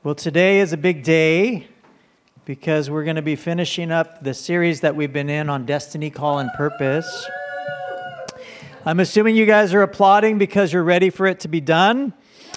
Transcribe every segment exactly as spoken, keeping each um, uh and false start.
Well, today is a big day because we're going to be finishing up the series that we've been in on Destiny, Call, and Purpose. I'm assuming you guys are applauding because you're ready for it to be done.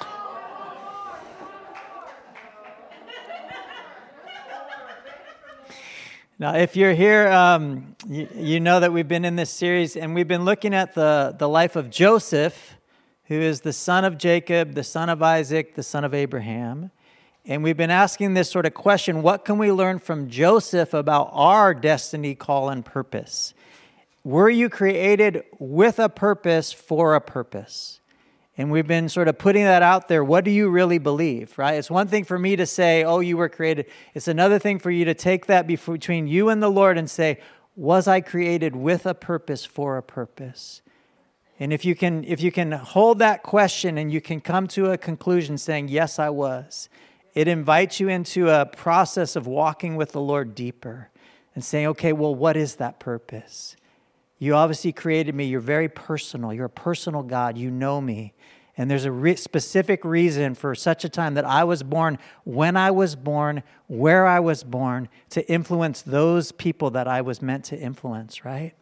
Now, if you're here, um, you, you know that we've been in this series, and we've been looking at the, the life of Joseph, who is the son of Jacob, the son of Isaac, the son of Abraham. And we've been asking this sort of question, what can we learn from Joseph about our destiny, call, and purpose? Were you created with a purpose for a purpose? And we've been sort of putting that out there. What do you really believe, right? It's one thing for me to say, oh, you were created. It's another thing for you to take that between you and the Lord and say, was I created with a purpose for a purpose? And if you can, if you can hold that question and you can come to a conclusion saying, yes, I was, it invites you into a process of walking with the Lord deeper and saying, okay, well, what is that purpose? You obviously created me. You're very personal. You're a personal God. You know me. And there's a re- specific reason for such a time that I was born, when I was born, where I was born, to influence those people that I was meant to influence, right?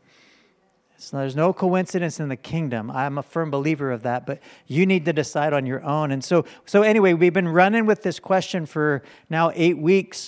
So there's no coincidence in the kingdom. I'm a firm believer of that, but you need to decide on your own. And so, so anyway, we've been running with this question for now eight weeks.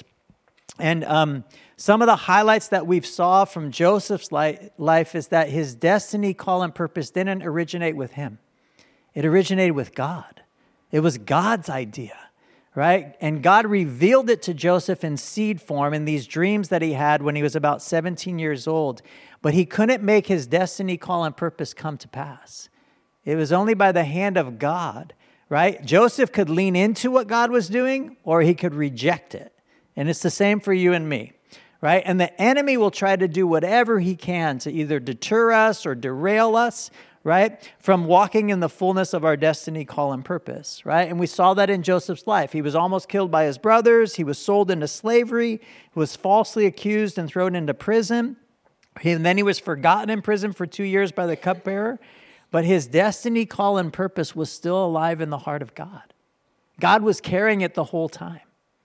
And um, some of the highlights that we've saw from Joseph's li- life is that his destiny, call, and purpose didn't originate with him. It originated with God. It was God's idea, right? And God revealed it to Joseph in seed form in these dreams that he had when he was about seventeen years old. But he couldn't make his destiny, call, and purpose come to pass. It was only by the hand of God, right? Joseph could lean into what God was doing, or he could reject it. And it's the same for you and me, right? And the enemy will try to do whatever he can to either deter us or derail us, right, from walking in the fullness of our destiny, call, and purpose, right? And we saw that in Joseph's life. He was almost killed by his brothers. He was sold into slavery. He was falsely accused and thrown into prison. And then he was forgotten in prison for two years by the cupbearer. But his destiny, call, and purpose was still alive in the heart of God. God was carrying it the whole time.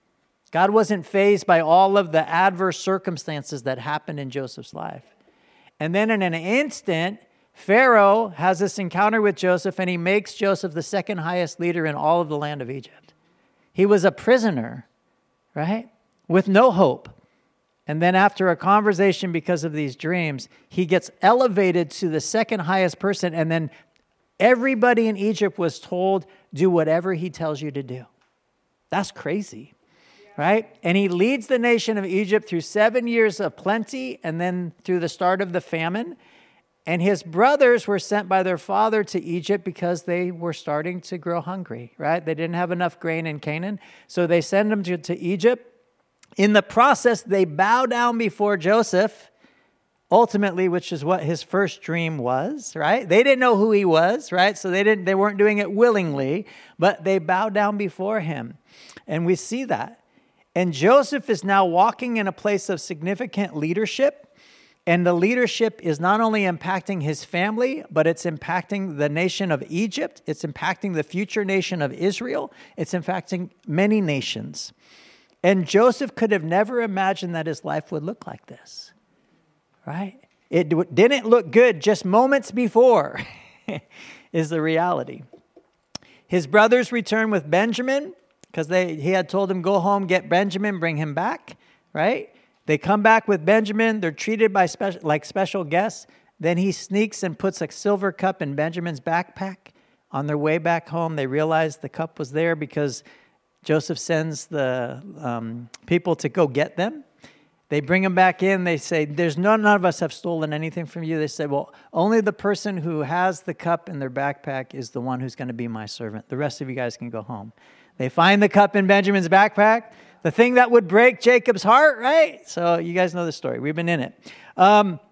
God wasn't fazed by all of the adverse circumstances that happened in Joseph's life. And then in an instant, Pharaoh has this encounter with Joseph, and he makes Joseph the second highest leader in all of the land of Egypt. He was a prisoner, right, with no hope. And then after a conversation because of these dreams, he gets elevated to the second highest person. And then everybody in Egypt was told, do whatever he tells you to do. That's crazy, right? And he leads the nation of Egypt through seven years of plenty and then through the start of the famine. And his brothers were sent by their father to Egypt because they were starting to grow hungry, right? They didn't have enough grain in Canaan. So they send them to, to Egypt. In the process, they bow down before Joseph, ultimately, which is what his first dream was, right? They didn't know who he was, right? So they didn't. They weren't doing it willingly, but they bowed down before him. And we see that. And Joseph is now walking in a place of significant leadership. And the leadership is not only impacting his family, but it's impacting the nation of Egypt. It's impacting the future nation of Israel. It's impacting many nations. And Joseph could have never imagined that his life would look like this, right? It didn't look good just moments before, is the reality. His brothers returned with Benjamin because they he had told him, go home, get Benjamin, bring him back, right? They come back with Benjamin. They're treated by special, like special guests. Then he sneaks and puts a silver cup in Benjamin's backpack. On their way back home, they realize the cup was there because Joseph sends the um, people to go get them. They bring them back in. They say, "There's none, none of us have stolen anything from you." They said, well, only the person who has the cup in their backpack is the one who's going to be my servant. The rest of you guys can go home. They find the cup in Benjamin's backpack, the thing that would break Jacob's heart, right? So you guys know the story. We've been in it. Um,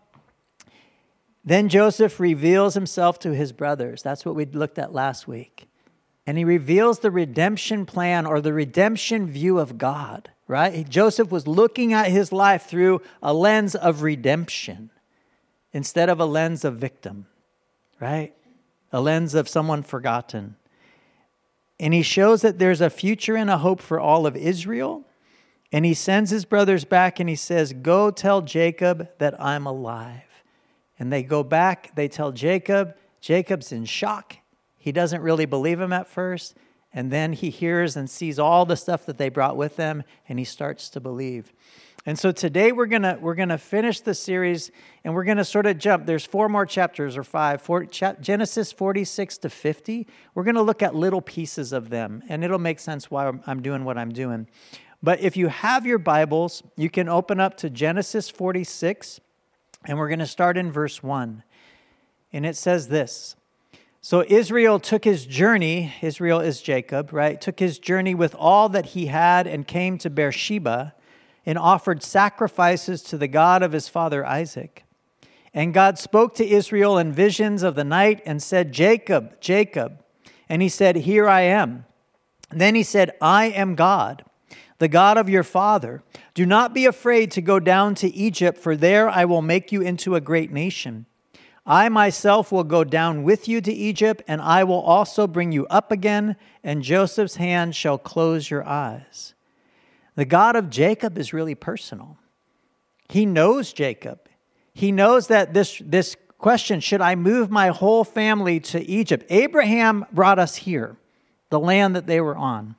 then Joseph reveals himself to his brothers. That's what we looked at last week. And he reveals the redemption plan or the redemption view of God, right? Joseph was looking at his life through a lens of redemption instead of a lens of victim, right? A lens of someone forgotten. And he shows that there's a future and a hope for all of Israel. And he sends his brothers back and he says, go tell Jacob that I'm alive. And they go back, they tell Jacob. Jacob's in shock. He doesn't really believe him at first. And then he hears and sees all the stuff that they brought with them, and he starts to believe. And so today we're gonna we're gonna finish the series, and we're gonna sort of jump. There's four more chapters or five, four, Genesis forty-six to fifty. We're gonna look at little pieces of them, and it'll make sense why I'm doing what I'm doing. But if you have your Bibles, you can open up to Genesis forty-six, and we're gonna start in verse one. And it says this. So Israel took his journey, Israel is Jacob, right? Took his journey with all that he had and came to Beersheba and offered sacrifices to the God of his father Isaac. And God spoke to Israel in visions of the night and said, Jacob, Jacob. And he said, here I am. And then he said, I am God, the God of your father. Do not be afraid to go down to Egypt, for there I will make you into a great nation. I myself will go down with you to Egypt, and I will also bring you up again, and Joseph's hand shall close your eyes. The God of Jacob is really personal. He knows Jacob. He knows that this, this question, should I move my whole family to Egypt? Abraham brought us here, the land that they were on.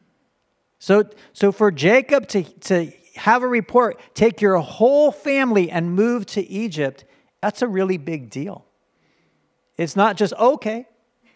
So, so for Jacob to, to have a report, take your whole family and move to Egypt, that's a really big deal. It's not just, okay.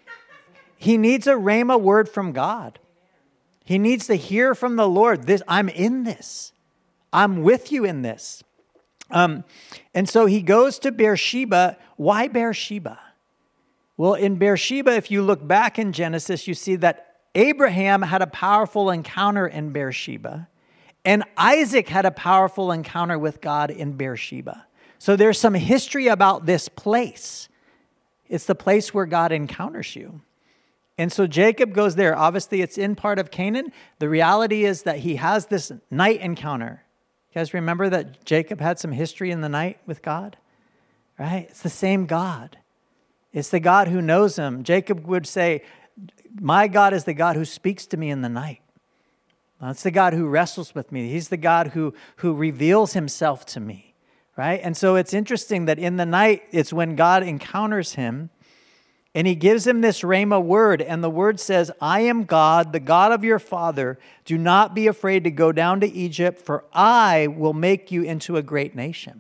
He needs a rhema word from God. He needs to hear from the Lord. This, I'm in this. I'm with you in this. Um, and so he goes to Beersheba. Why Beersheba? Well, in Beersheba, if you look back in Genesis, you see that Abraham had a powerful encounter in Beersheba, and Isaac had a powerful encounter with God in Beersheba. So there's some history about this place. It's the place where God encounters you. And so Jacob goes there. Obviously, it's in part of Canaan. The reality is that he has this night encounter. You guys remember that Jacob had some history in the night with God? Right? It's the same God. It's the God who knows him. Jacob would say, my God is the God who speaks to me in the night. That's the God who wrestles with me. He's the God who, who reveals himself to me. Right? And so it's interesting that in the night, it's when God encounters him and he gives him this rhema word. And the word says, I am God, the God of your father. Do not be afraid to go down to Egypt, for I will make you into a great nation.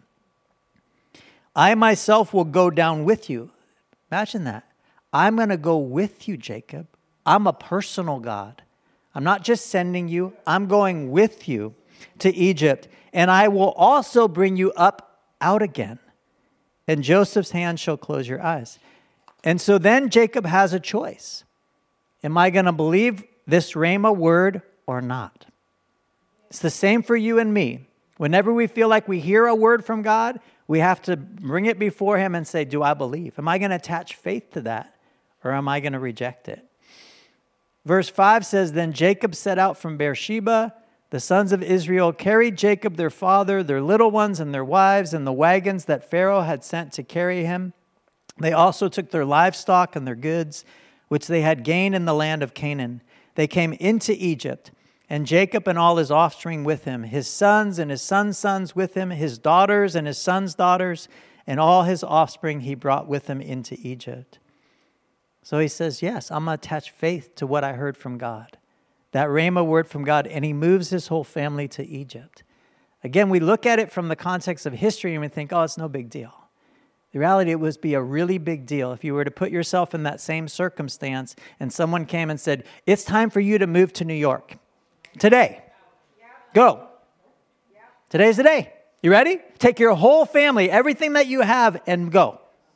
I myself will go down with you. Imagine that. I'm going to go with you, Jacob. I'm a personal God. I'm not just sending you. I'm going with you to Egypt. And I will also bring you up out again. And Joseph's hand shall close your eyes. And so then Jacob has a choice. Am I going to believe this rhema word or not? It's the same for you and me. Whenever we feel like we hear a word from God, we have to bring it before him and say, do I believe? Am I going to attach faith to that? Or am I going to reject it? Verse five says, then Jacob set out from Beersheba. The sons of Israel carried Jacob, their father, their little ones and their wives, and the wagons that Pharaoh had sent to carry him. They also took their livestock and their goods, which they had gained in the land of Canaan. They came into Egypt, and Jacob and all his offspring with him, his sons and his sons' sons with him, his daughters and his sons' daughters, and all his offspring he brought with him into Egypt. So he says, yes, I'm going to attach faith to what I heard from God. That rhema word from God, and he moves his whole family to Egypt. Again, we look at it from the context of history and we think, oh, it's no big deal. The reality, it would be a really big deal if you were to put yourself in that same circumstance and someone came and said, it's time for you to move to New York. Today. Go. Today's the day. You ready? Take your whole family, everything that you have, and go.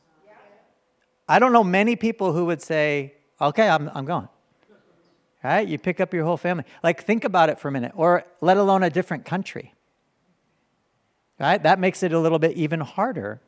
I don't know many people who would say, okay, I'm, I'm going. Right? You pick up your whole family. Like, think about it for a minute, or let alone a different country. Right? That makes it a little bit even harder.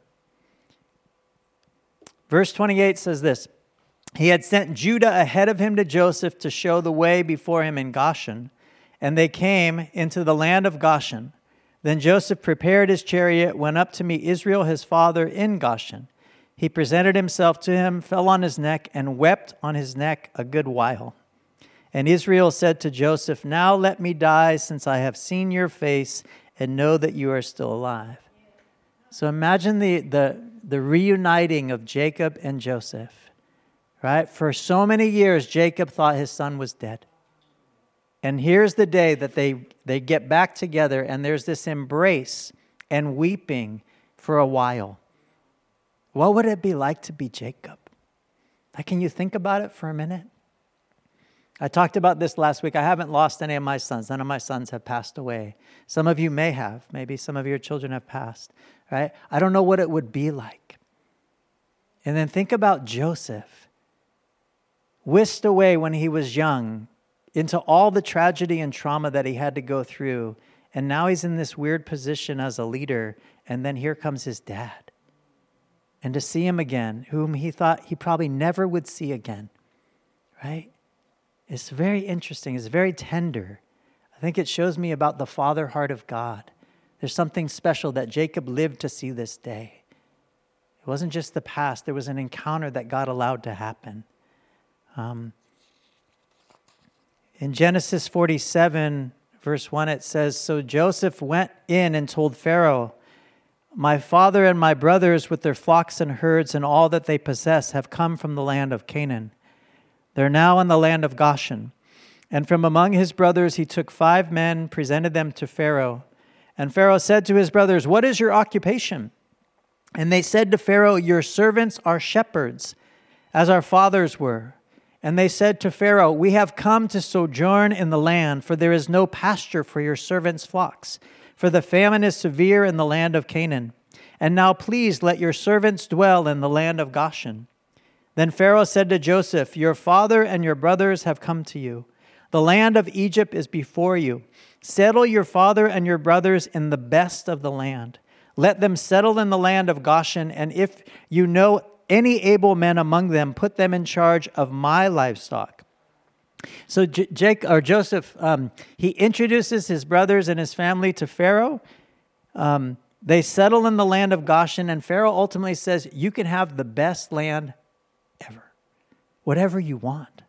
Verse twenty-eight says this, he had sent Judah ahead of him to Joseph to show the way before him in Goshen, and they came into the land of Goshen. Then Joseph prepared his chariot, went up to meet Israel his father in Goshen. He presented himself to him, fell on his neck, and wept on his neck a good while. And Israel said to Joseph, now let me die, since I have seen your face and know that you are still alive. So imagine the, the, the reuniting of Jacob and Joseph, right? For so many years, Jacob thought his son was dead. And here's the day that they, they get back together, and there's this embrace and weeping for a while. What would it be like to be Jacob? Like, can you think about it for a minute? I talked about this last week. I haven't lost any of my sons. None of my sons have passed away. Some of you may have. Maybe some of your children have passed, right? I don't know what it would be like. And then think about Joseph, whisked away when he was young into all the tragedy and trauma that he had to go through. And now he's in this weird position as a leader. And then here comes his dad. And to see him again, whom he thought he probably never would see again, right? It's very interesting. It's very tender. I think it shows me about the father heart of God. There's something special that Jacob lived to see this day. It wasn't just the past. There was an encounter that God allowed to happen. Um, in Genesis forty-seven, verse one, it says, so Joseph went in and told Pharaoh, my father and my brothers with their flocks and herds and all that they possess have come from the land of Canaan. They're now in the land of Goshen. And from among his brothers he took five men, presented them to Pharaoh. And Pharaoh said to his brothers, what is your occupation? And they said to Pharaoh, your servants are shepherds, as our fathers were. And they said to Pharaoh, we have come to sojourn in the land, for there is no pasture for your servants' flocks. For the famine is severe in the land of Canaan. And now please let your servants dwell in the land of Goshen. Then Pharaoh said to Joseph, your father and your brothers have come to you. The land of Egypt is before you. Settle your father and your brothers in the best of the land. Let them settle in the land of Goshen, and if you know any able men among them, put them in charge of my livestock. So J- Jake, or Joseph, um, he introduces his brothers and his family to Pharaoh. Um, they settle in the land of Goshen, and Pharaoh ultimately says, you can have the best land ever. Whatever you want.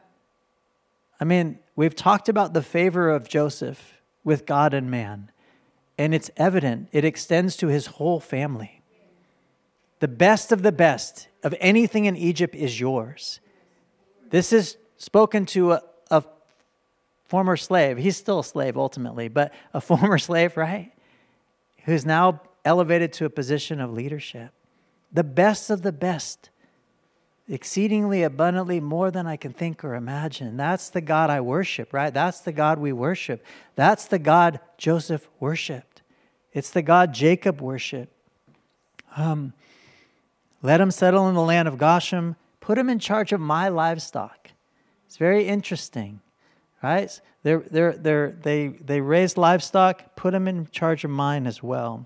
I mean, we've talked about the favor of Joseph with God and man, and it's evident. It extends to his whole family. The best of the best of anything in Egypt is yours. This is spoken to a, a former slave. He's still a slave ultimately, but a former slave, right? Who's now elevated to a position of leadership. The best of the best. Exceedingly abundantly more than I can think or imagine. That's the God I worship, right? That's the God we worship. That's the God Joseph worshiped. It's the God Jacob worshiped. Um, let him settle in the land of Goshen. Put him in charge of my livestock. It's very interesting, right? They're, they're, they're, they, they raise livestock. Put him in charge of mine as well.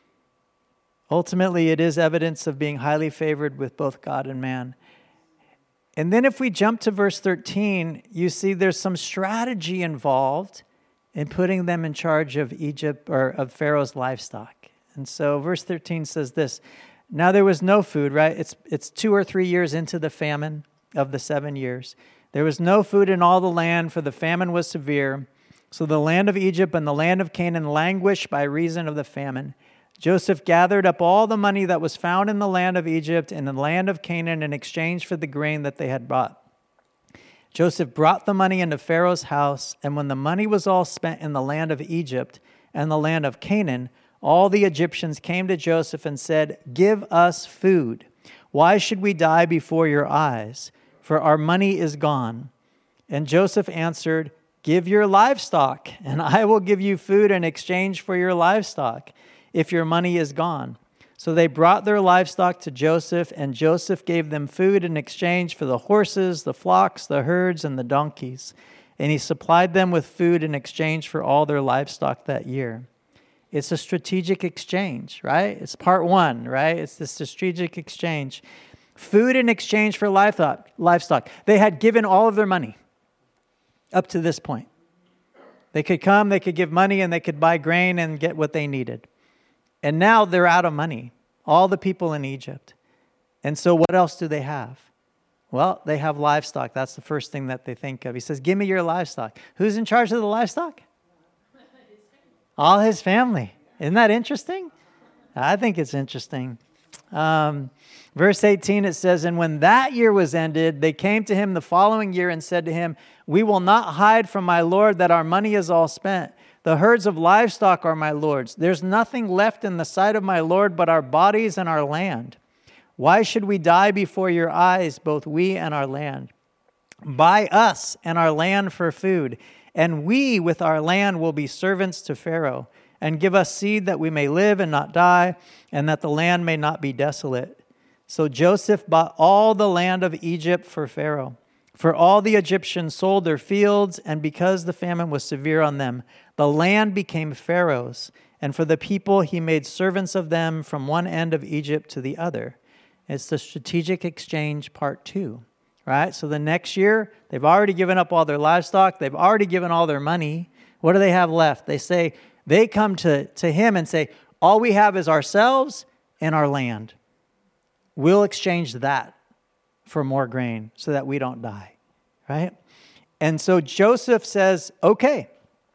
Ultimately, it is evidence of being highly favored with both God and man. And then if we jump to verse thirteen, you see there's some strategy involved in putting them in charge of Egypt or of Pharaoh's livestock. And so verse thirteen says this, now there was no food, right? It's, it's two or three years into the famine of the seven years. There was no food in all the land, for the famine was severe. So the land of Egypt and the land of Canaan languished by reason of the famine. Joseph gathered up all the money that was found in the land of Egypt and the land of Canaan in exchange for the grain that they had brought. Joseph brought the money into Pharaoh's house, and when the money was all spent in the land of Egypt and the land of Canaan, all the Egyptians came to Joseph and said, give us food. Why should we die before your eyes? For our money is gone. And Joseph answered, give your livestock, and I will give you food in exchange for your livestock, if your money is gone. So they brought their livestock to Joseph, and Joseph gave them food in exchange for the horses, the flocks, the herds, and the donkeys. And he supplied them with food in exchange for all their livestock that year. It's a strategic exchange, right? It's part one, right? It's the strategic exchange. Food in exchange for livestock. livestock. They had given all of their money up to this point. They could come, they could give money, and they could buy grain and get what they needed. And now they're out of money, all the people in Egypt. And so what else do they have? Well, they have livestock. That's the first thing that they think of. He says, give me your livestock. Who's in charge of the livestock? All his family. Isn't that interesting? I think it's interesting. Um, verse eighteen, it says, and when that year was ended, they came to him the following year and said to him, we will not hide from my Lord that our money is all spent. The herds of livestock are my Lord's. There's nothing left in the sight of my Lord but our bodies and our land. Why should we die before your eyes, both we and our land? Buy us and our land for food, and we with our land will be servants to Pharaoh, and give us seed that we may live and not die, and that the land may not be desolate. So Joseph bought all the land of Egypt for Pharaoh. For all the Egyptians sold their fields, and because the famine was severe on them, the land became Pharaoh's. And for the people, he made servants of them from one end of Egypt to the other. It's the strategic exchange part two, right? So the next year, they've already given up all their livestock. They've already given all their money. What do they have left? They say, they come to, to him and say, all we have is ourselves and our land. We'll exchange that for more grain so that we don't die, right? And so Joseph says, okay.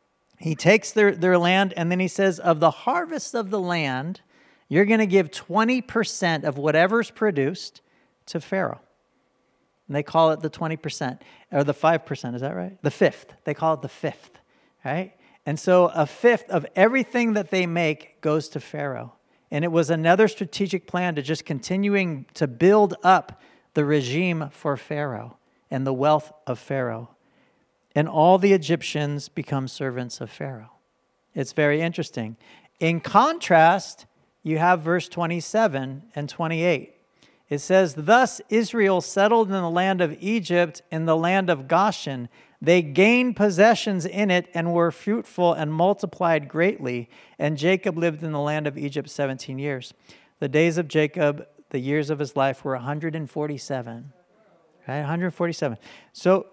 He takes their, their land, and then he says, of the harvest of the land, you're going to give twenty percent of whatever's produced to Pharaoh. And they call it the twenty percent, or the five percent, is that right? The fifth. They call it the fifth, right? And so a fifth of everything that they make goes to Pharaoh. And it was another strategic plan to just continuing to build up the regime for Pharaoh and the wealth of Pharaoh. And all the Egyptians become servants of Pharaoh. It's very interesting. In contrast, you have verse twenty-seven and twenty-eight. It says, thus Israel settled in the land of Egypt, in the land of Goshen. They gained possessions in it and were fruitful and multiplied greatly. And Jacob lived in the land of Egypt seventeen years. The days of Jacob, the years of his life, were one hundred forty-seven. Right? one hundred forty-seven. So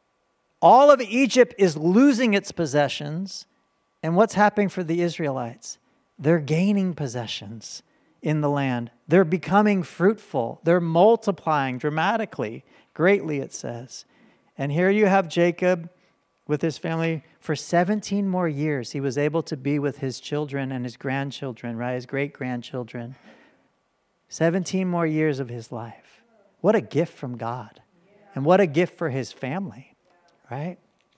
all of Egypt is losing its possessions. And what's happening for the Israelites? They're gaining possessions in the land. They're becoming fruitful. They're multiplying dramatically, greatly, it says. And here you have Jacob with his family for seventeen more years. He was able to be with his children and his grandchildren, right? His great-grandchildren. seventeen more years of his life. What a gift from God. And what a gift for his family, right?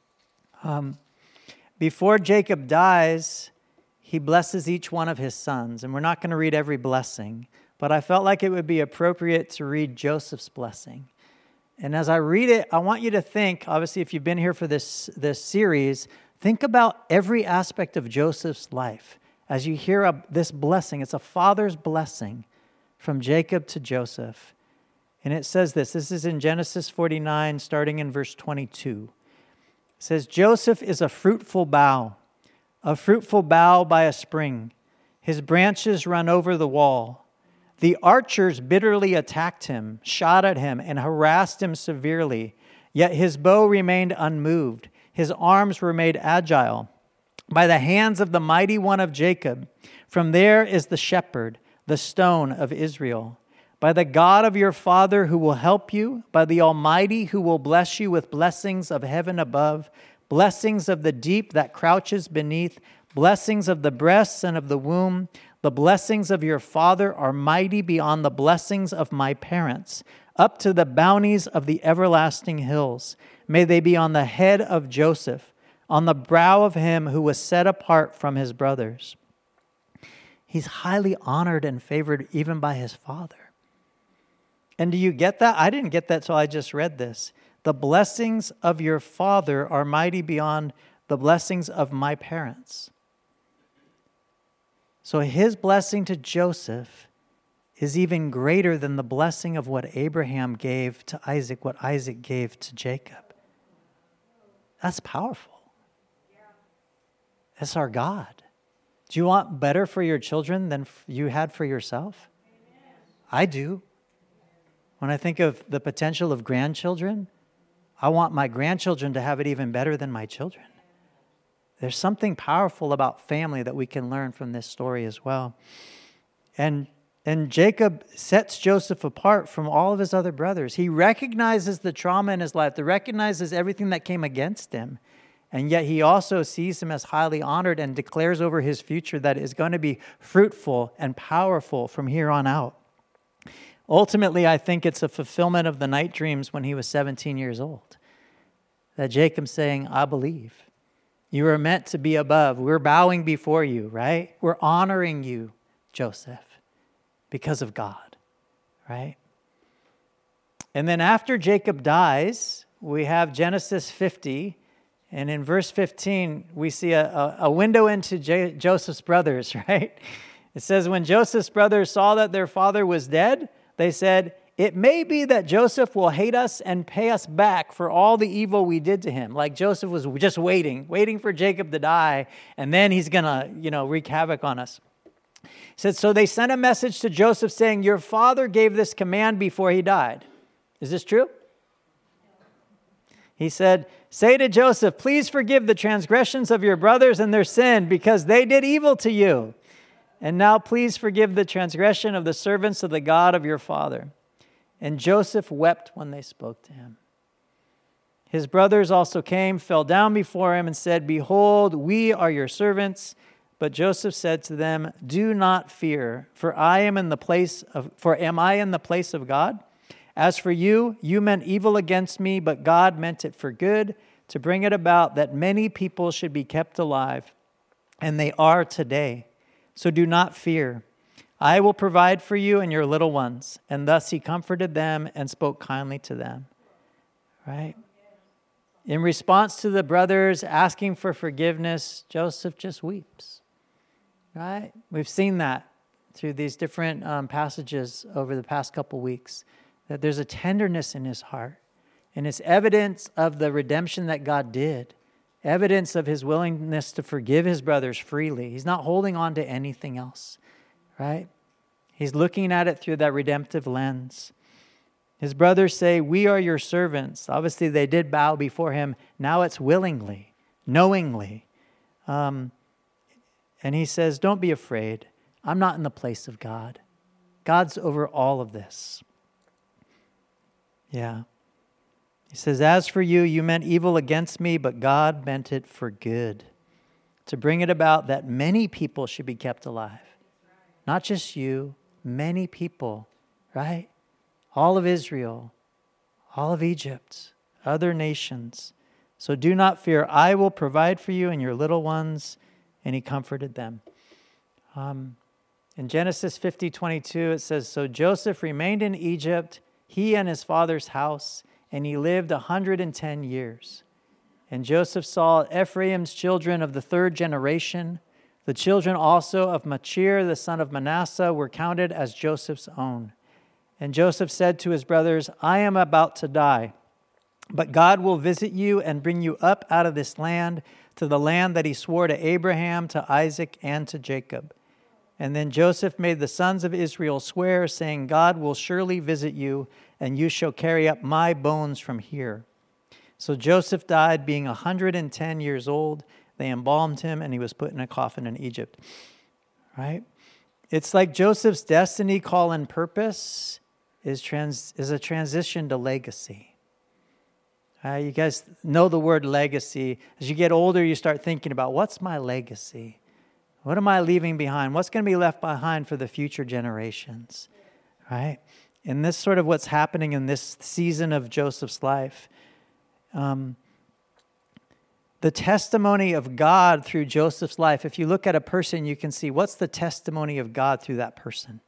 Um, before Jacob dies, he blesses each one of his sons. And we're not going to read every blessing, but I felt like it would be appropriate to read Joseph's blessing. And as I read it, I want you to think, obviously, if you've been here for this, this series, think about every aspect of Joseph's life. As you hear a, this blessing, it's a father's blessing from Jacob to Joseph. And it says this, this is in Genesis forty-nine, starting in verse twenty-two. It says, Joseph is a fruitful bough, a fruitful bough by a spring. His branches run over the wall. The archers bitterly attacked him, shot at him, and harassed him severely. Yet his bow remained unmoved. His arms were made agile by the hands of the mighty one of Jacob. From there is the shepherd, the stone of Israel. By the God of your father who will help you, by the Almighty who will bless you with blessings of heaven above, blessings of the deep that crouches beneath, blessings of the breasts and of the womb. The blessings of your father are mighty beyond the blessings of my parents, up to the bounties of the everlasting hills. May they be on the head of Joseph, on the brow of him who was set apart from his brothers. He's highly honored and favored even by his father. And do you get that? I didn't get that till I just read this. The blessings of your father are mighty beyond the blessings of my parents. So his blessing to Joseph is even greater than the blessing of what Abraham gave to Isaac, what Isaac gave to Jacob. That's powerful. That's our God. Do you want better for your children than you had for yourself? I do. When I think of the potential of grandchildren, I want my grandchildren to have it even better than my children. There's something powerful about family that we can learn from this story as well. And And Jacob sets Joseph apart from all of his other brothers. He recognizes the trauma in his life, he recognizes everything that came against him. And yet he also sees him as highly honored and declares over his future that it is going to be fruitful and powerful from here on out. Ultimately, I think it's a fulfillment of the night dreams when he was seventeen years old. That Jacob's saying, I believe. You are meant to be above. We're bowing before you, right? We're honoring you, Joseph, because of God, right? And then after Jacob dies, we have Genesis fifty. And in verse fifteen, we see a, a, a window into J- Joseph's brothers, right? It says, when Joseph's brothers saw that their father was dead, they said, it may be that Joseph will hate us and pay us back for all the evil we did to him. Like Joseph was just waiting, waiting for Jacob to die, and then he's going to, you know, wreak havoc on us. He said, so they sent a message to Joseph saying, your father gave this command before he died. Is this true? He said, say to Joseph, please forgive the transgressions of your brothers and their sin, because they did evil to you. And now please forgive the transgression of the servants of the God of your father. And Joseph wept when they spoke to him. His brothers also came, fell down before him, and said, behold, we are your servants. But Joseph said to them, do not fear, for I am in the place of, for am I in the place of God? As for you, you meant evil against me, but God meant it for good, to bring it about that many people should be kept alive. And they are today. So do not fear. I will provide for you and your little ones. And thus he comforted them and spoke kindly to them. Right? In response to the brothers asking for forgiveness, Joseph just weeps. Right? We've seen that through these different um, passages over the past couple weeks, that there's a tenderness in his heart. And it's evidence of the redemption that God did. Evidence of his willingness to forgive his brothers freely. He's not holding on to anything else. Right? He's looking at it through that redemptive lens. His brothers say, we are your servants. Obviously, they did bow before him. Now it's willingly, knowingly. Um, and he says, don't be afraid. I'm not in the place of God. God's over all of this. Yeah. He says, as for you, you meant evil against me, but God meant it for good, to bring it about that many people should be kept alive. Not just you, many people, right? All of Israel, all of Egypt, other nations. So do not fear. I will provide for you and your little ones. And he comforted them. Um, in Genesis fifty twenty-two, it says, so Joseph remained in Egypt, he and his father's house, and he lived a hundred and ten years. And Joseph saw Ephraim's children of the third generation. The children also of Machir, the son of Manasseh, were counted as Joseph's own. And Joseph said to his brothers, I am about to die, but God will visit you and bring you up out of this land to the land that he swore to Abraham, to Isaac, and to Jacob. And then Joseph made the sons of Israel swear, saying, God will surely visit you, and you shall carry up my bones from here. So Joseph died, being a hundred and ten years old. They embalmed him, and he was put in a coffin in Egypt. Right? It's like Joseph's destiny, call, and purpose is trans is a transition to legacy. Uh, you guys know the word legacy. As you get older, you start thinking about, what's my legacy? What am I leaving behind? What's going to be left behind for the future generations? Right? And this is sort of what's happening in this season of Joseph's life. Um, the testimony of God through Joseph's life, if you look at a person, you can see what's the testimony of God through that person.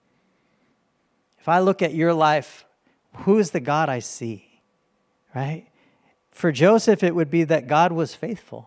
If I look at your life, who is the God I see? Right? For Joseph, it would be that God was faithful.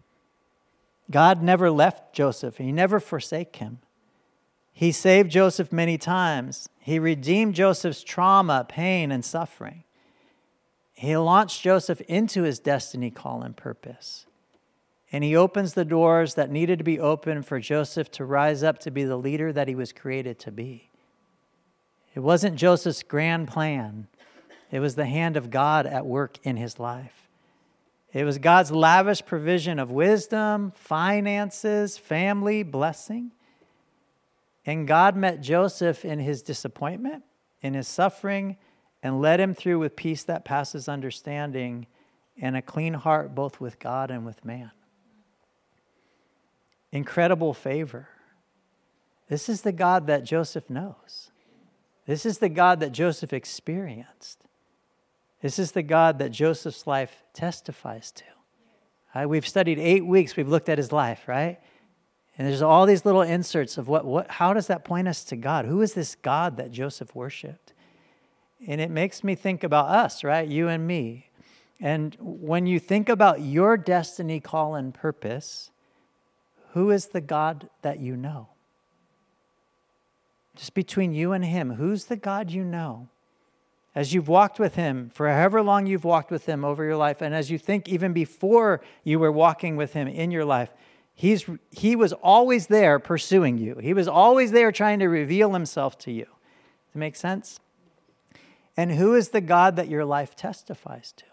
God never left Joseph. He never forsake him. He saved Joseph many times. He redeemed Joseph's trauma, pain, and suffering. He launched Joseph into his destiny, call, and purpose. And he opens the doors that needed to be opened for Joseph to rise up to be the leader that he was created to be. It wasn't Joseph's grand plan. It was the hand of God at work in his life. It was God's lavish provision of wisdom, finances, family, blessing. And God met Joseph in his disappointment, in his suffering, and led him through with peace that passes understanding and a clean heart both with God and with man. Incredible favor. This is the God that Joseph knows. This is the God that Joseph experienced. This is the God that Joseph's life testifies to. Right? We've studied eight weeks. We've looked at his life, right? And there's all these little inserts of what, what, how does that point us to God? Who is this God that Joseph worshiped? And it makes me think about us, right? You and me. And when you think about your destiny, call, and purpose, who is the God that you know? Just between you and him, who's the God you know? As you've walked with him, for however long you've walked with him over your life, and as you think even before you were walking with him in your life, he's he was always there pursuing you. He was always there trying to reveal himself to you. Does it make sense? And who is the God that your life testifies to?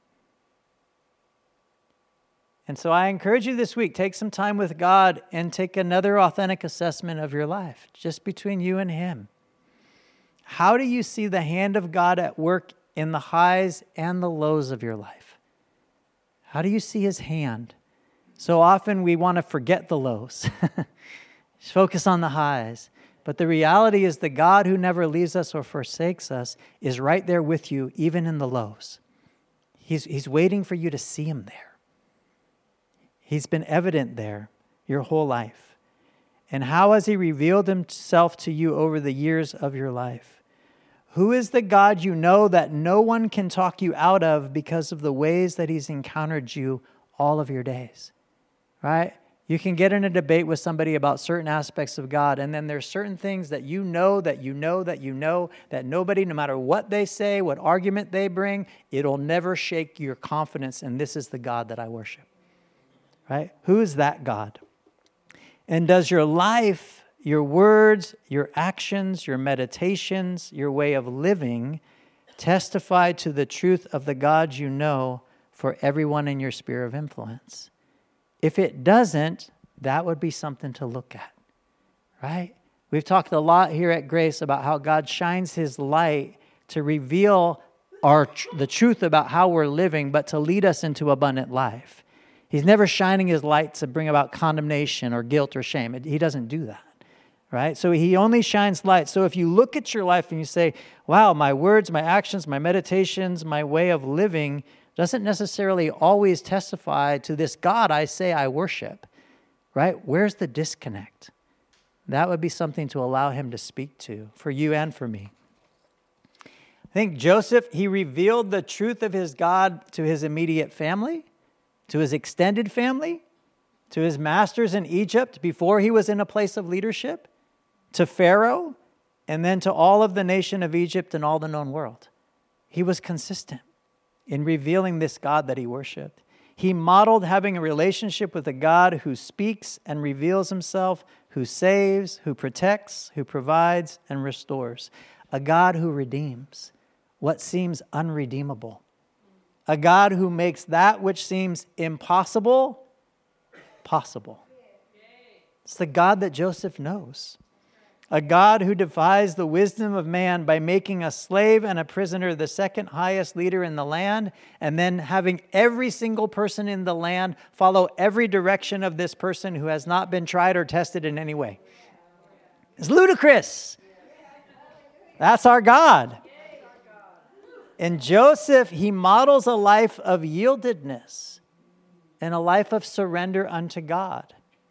And so I encourage you this week, take some time with God and take another authentic assessment of your life, just between you and him. How do you see the hand of God at work in the highs and the lows of your life? How do you see his hand? So often we want to forget the lows. Just focus on the highs. But the reality is the God who never leaves us or forsakes us is right there with you, even in the lows. He's, he's waiting for you to see him there. He's been evident there your whole life. And how has he revealed himself to you over the years of your life? Who is the God you know that no one can talk you out of because of the ways that he's encountered you all of your days? Right? You can get in a debate with somebody about certain aspects of God, and then there's certain things that you know, that you know, that you know, that nobody, no matter what they say, what argument they bring, it'll never shake your confidence, and this is the God that I worship. Right? Who is that God? And does your life, your words, your actions, your meditations, your way of living testify to the truth of the God you know for everyone in your sphere of influence? If it doesn't, that would be something to look at, right? We've talked a lot here at Grace about how God shines his light to reveal our the truth about how we're living, but to lead us into abundant life. He's never shining his light to bring about condemnation or guilt or shame. He doesn't do that, right? So he only shines light. So if you look at your life and you say, wow, my words, my actions, my meditations, my way of living doesn't necessarily always testify to this God I say I worship, right? Where's the disconnect? That would be something to allow him to speak to for you and for me. I think Joseph, he revealed the truth of his God to his immediate family, to his extended family, to his masters in Egypt before he was in a place of leadership, to Pharaoh, and then to all of the nation of Egypt and all the known world. He was consistent in revealing this God that he worshiped. He modeled having a relationship with a God who speaks and reveals himself, who saves, who protects, who provides and restores. A God who redeems what seems unredeemable. A God who makes that which seems impossible, possible. It's the God that Joseph knows. A God who defies the wisdom of man by making a slave and a prisoner the second highest leader in the land, and then having every single person in the land follow every direction of this person who has not been tried or tested in any way. It's ludicrous. That's our God. In Joseph, he models a life of yieldedness and a life of surrender unto God.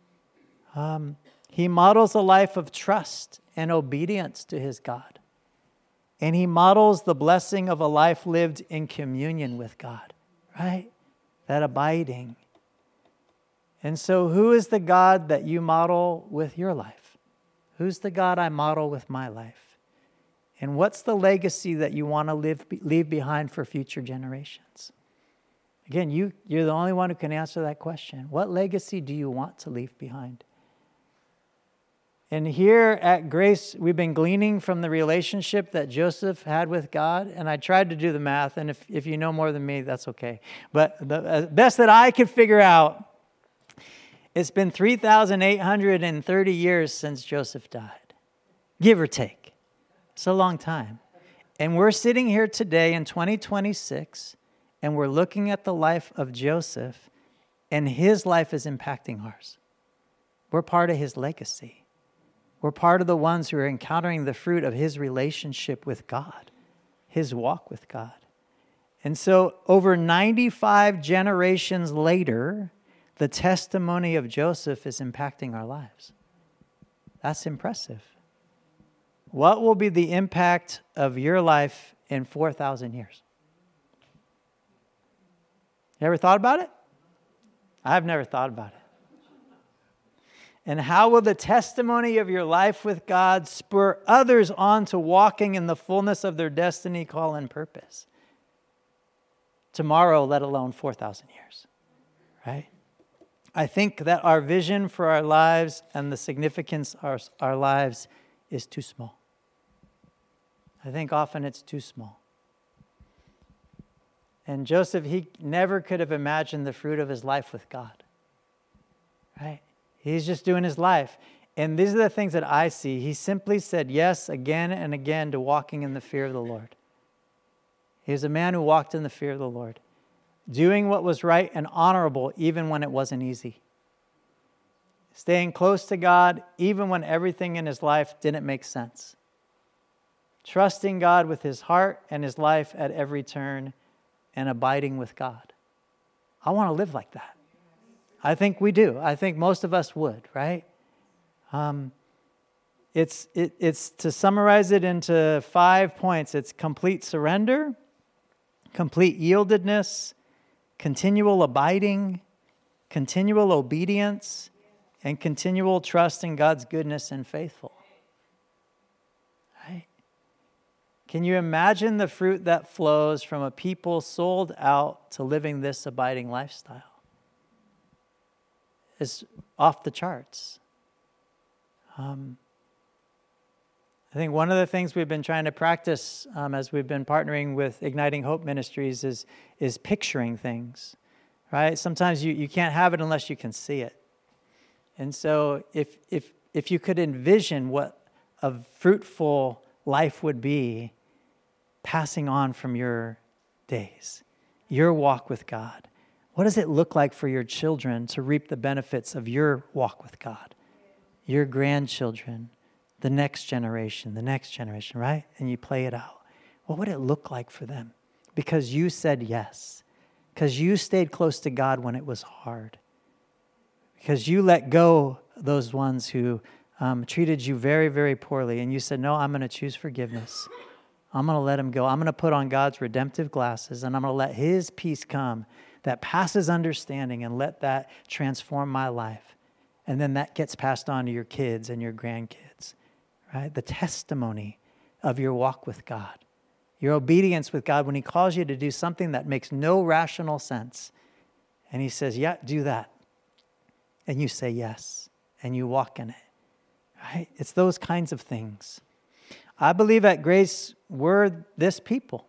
Um, he models a life of trust and obedience to his God. And he models the blessing of a life lived in communion with God, right? That abiding. And so who is the God that you model with your life? Who's the God I model with my life? And what's the legacy that you want to live, leave behind for future generations? Again, you, you're the only one who can answer that question. What legacy do you want to leave behind? And here at Grace, we've been gleaning from the relationship that Joseph had with God. And I tried to do the math. And if, if you know more than me, that's okay. But the uh, best that I could figure out, it's been three thousand eight hundred thirty years since Joseph died. give or take. It's a long time. And we're sitting here today in twenty twenty-six, and we're looking at the life of Joseph, and his life is impacting ours. We're part of his legacy. We're part of the ones who are encountering the fruit of his relationship with God, his walk with God. And so over ninety-five generations later, the testimony of Joseph is impacting our lives. That's impressive. What will be the impact of your life in four thousand years? You ever thought about it? I've never thought about it. And how will the testimony of your life with God spur others on to walking in the fullness of their destiny, call, and purpose? Tomorrow, let alone four thousand years, right? I think that our vision for our lives and the significance of our, our lives is too small. I think often it's too small. And Joseph, he never could have imagined the fruit of his life with God, right? He's just doing his life. And these are the things that I see. He simply said yes again and again to walking in the fear of the Lord. He was a man who walked in the fear of the Lord, doing what was right and honorable even when it wasn't easy. Staying close to God even when everything in his life didn't make sense. Trusting God with his heart and his life at every turn and abiding with God. I want to live like that. I think we do. I think most of us would, right? Um, it's it, it's to summarize it into five points. It's complete surrender, complete yieldedness, continual abiding, continual obedience, and continual trust in God's goodness and faithful. Right? Can you imagine the fruit that flows from a people sold out to living this abiding lifestyle? It's off the charts. Um, I think one of the things we've been trying to practice um, as we've been partnering with Igniting Hope Ministries is, is picturing things, right? Sometimes you, you can't have it unless you can see it. And so if, if, if you could envision what a fruitful life would be passing on from your days, your walk with God, what does it look like for your children to reap the benefits of your walk with God? Your grandchildren, the next generation, the next generation, right? And you play it out. What would it look like for them? Because you said yes. Because you stayed close to God when it was hard. Because you let go those ones who um, treated you very, very poorly. And you said, no, I'm going to choose forgiveness. I'm going to let them go. I'm going to put on God's redemptive glasses, and I'm going to let his peace come that passes understanding, and let that transform my life. And then that gets passed on to your kids and your grandkids, right? The testimony of your walk with God, your obedience with God when he calls you to do something that makes no rational sense. And he says, yeah, do that. And you say yes, and you walk in it, right? It's those kinds of things. I believe at Grace, we're this people.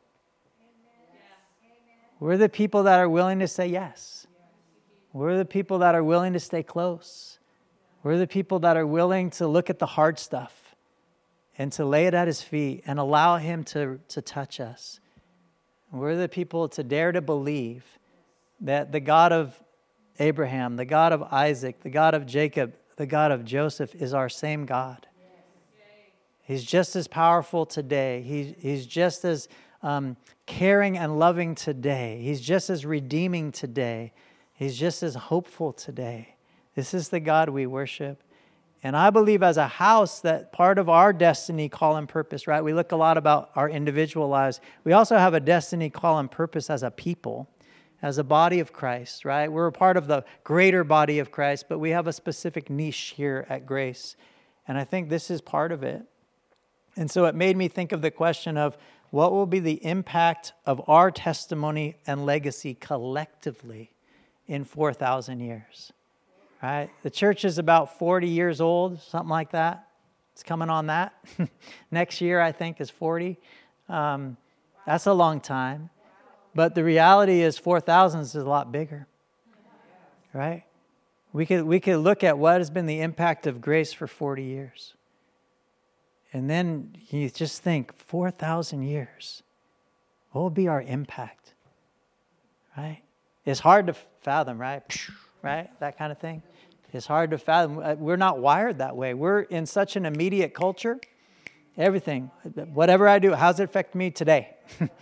We're the people that are willing to say yes. We're the people that are willing to stay close. We're the people that are willing to look at the hard stuff and to lay it at his feet and allow him to, to touch us. We're the people to dare to believe that the God of Abraham, the God of Isaac, the God of Jacob, the God of Joseph is our same God. He's just as powerful today. He, he's just as um, caring and loving today. He's just as redeeming today. He's just as hopeful today. This is the God we worship. And I believe as a house that part of our destiny, call, and purpose, right? We look a lot about our individual lives. We also have a destiny, call, and purpose as a people, as a body of Christ, right? We're a part of the greater body of Christ, but we have a specific niche here at Grace. And I think this is part of it. And so it made me think of the question of what will be the impact of our testimony and legacy collectively in four thousand years, right? The church is about forty years old, something like that. It's coming on that. Next year, I think, is forty. Um, that's a long time. But the reality is four thousand is a lot bigger, right? We could, we could look at what has been the impact of Grace for forty years. And then you just think, four thousand years, what will be our impact? Right? It's hard to fathom, right? Right? That kind of thing. It's hard to fathom. We're not wired that way. We're in such an immediate culture. Everything, whatever I do, how does it affect me today?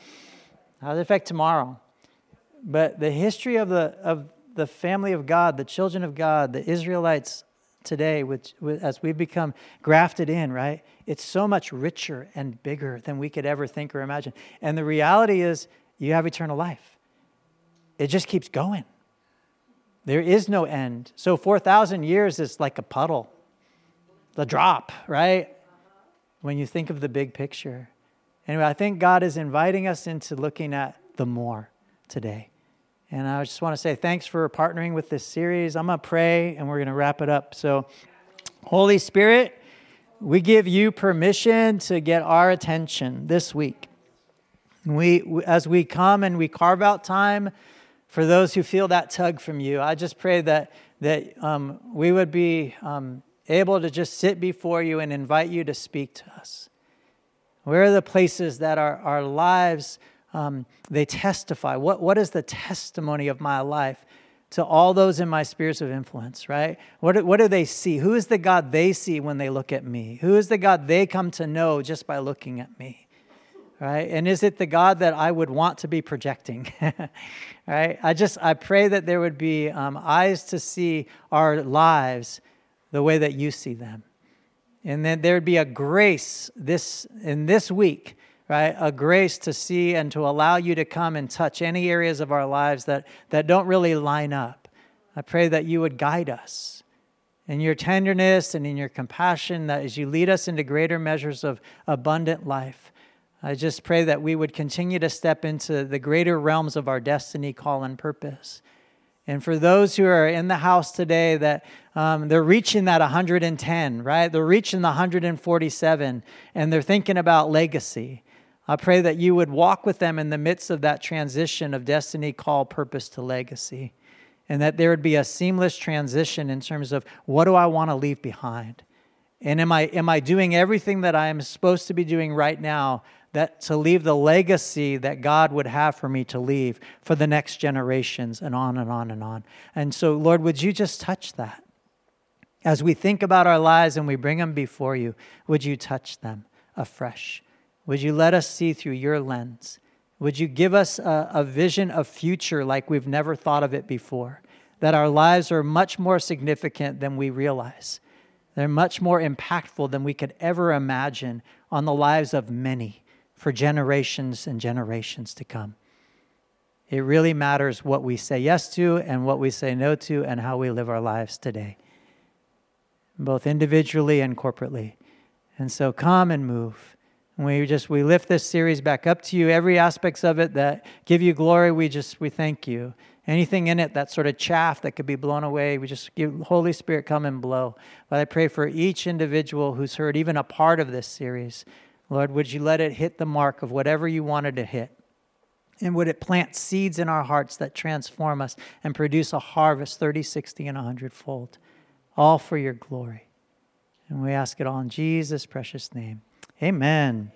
How does it affect tomorrow? But the history of the of the family of God, the children of God, the Israelites today, which as we've become grafted in, right? It's so much richer and bigger than we could ever think or imagine. And the reality is, you have eternal life. It just keeps going. There is no end. So four thousand years is like a puddle, the drop, right? When you think of the big picture. Anyway, I think God is inviting us into looking at the more today. And I just want to say thanks for partnering with this series. I'm going to pray and we're going to wrap it up. So, Holy Spirit, we give you permission to get our attention this week. We, as we come and we carve out time for those who feel that tug from you, I just pray that, that um, we would be um, able to just sit before you and invite you to speak to us. Where are the places that our, our lives, um, they testify? What, what is the testimony of my life to all those in my spheres of influence, right? What, what do they see? Who is the God they see when they look at me? Who is the God they come to know just by looking at me, right? And is it the God that I would want to be projecting, right? I just, I pray that there would be um, eyes to see our lives the way that you see them. And then there would be a grace this in this week, right? A grace to see and to allow you to come and touch any areas of our lives that, that don't really line up. I pray that you would guide us in your tenderness and in your compassion, that as you lead us into greater measures of abundant life. I just pray that we would continue to step into the greater realms of our destiny, call, and purpose. And for those who are in the house today that um, they're reaching that one hundred ten, right? They're reaching the one hundred forty-seven, and they're thinking about legacy. I pray that you would walk with them in the midst of that transition of destiny, call, purpose to legacy. And that there would be a seamless transition in terms of what do I want to leave behind? And am I, am I doing everything that I am supposed to be doing right now that to leave the legacy that God would have for me to leave for the next generations, and on and on and on. And so, Lord, would you just touch that? As we think about our lives and we bring them before you, would you touch them afresh? Would you let us see through your lens? Would you give us a, a vision of future like we've never thought of it before? That our lives are much more significant than we realize. They're much more impactful than we could ever imagine on the lives of many, for generations and generations to come. It really matters what we say yes to and what we say no to and how we live our lives today, both individually and corporately. And so come and move. We just, we lift this series back up to you. Every aspects of it that give you glory, we just, we thank you. Anything in it, that sort of chaff that could be blown away, we just give Holy Spirit, come and blow. But I pray for each individual who's heard even a part of this series. Lord, would you let it hit the mark of whatever you wanted to hit? And would it plant seeds in our hearts that transform us and produce a harvest thirty, sixty, and one hundred fold, all for your glory. And we ask it all in Jesus' precious name. Amen.